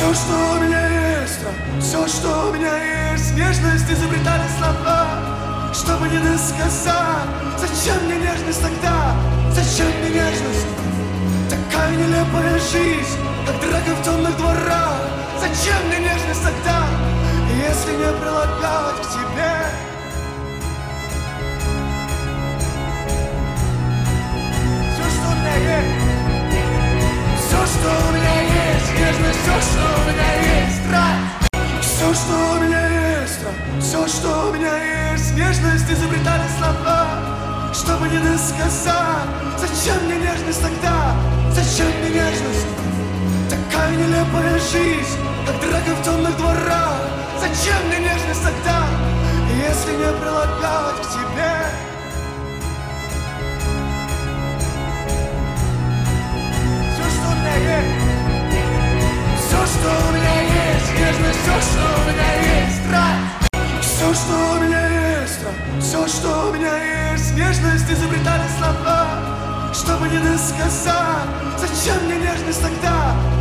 Все, что у меня есть, все, что у меня есть, нежность изобретали слова, чтобы не досказать. Зачем мне нежность тогда? Зачем мне нежность? Такая нелепая жизнь, как драка в темных дворах. Зачем мне нежность тогда, если не прилагать к тебе? Все, что у меня есть, все, что у меня есть, нежность, все, что у меня есть, страх. Все, что у меня есть, все, что у меня есть, нежность изобретали слова, чтобы не досказать. Зачем мне нежность тогда? Зачем мне нежность? Такая нелепая жизнь, как драка в темных дворах. Зачем мне нежность тогда, если не прилагать к тебе? Все, что у меня есть, все, что у меня есть, нежность, все, что у меня есть, страх. Все, что у меня есть, все, что у меня есть, нежность изобретали слова, чтобы не досказать. Зачем мне нежность тогда?